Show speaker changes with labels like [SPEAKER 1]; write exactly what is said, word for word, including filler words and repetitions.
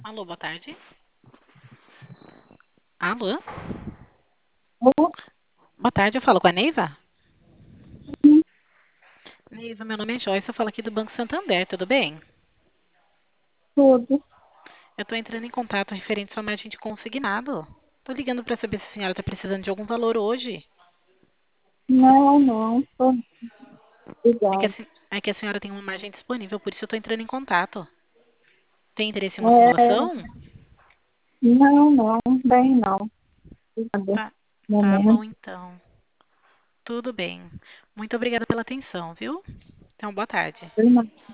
[SPEAKER 1] Alô, boa tarde. Alô?
[SPEAKER 2] Ou
[SPEAKER 1] Boa tarde, eu falo com a Neiva? Neiva, meu nome é Joyce, eu falo aqui do Banco Santander, tudo bem?
[SPEAKER 2] tudo.
[SPEAKER 1] Eu tô entrando em contato referente ao margem de consignado. Tô ligando para saber se a senhora tá precisando de algum valor hoje.
[SPEAKER 2] Não, não, tô
[SPEAKER 1] É que a,
[SPEAKER 2] ligado.
[SPEAKER 1] sen- é que a senhora tem uma margem disponível, por isso eu tô entrando em contato. Tem interesse em uma
[SPEAKER 2] É,
[SPEAKER 1] simulação?
[SPEAKER 2] não, não, bem não. Nada.
[SPEAKER 1] Tá, tá bom
[SPEAKER 2] Momento.
[SPEAKER 1] então. Tudo bem. Muito obrigada pela atenção, viu? Então, boa tarde.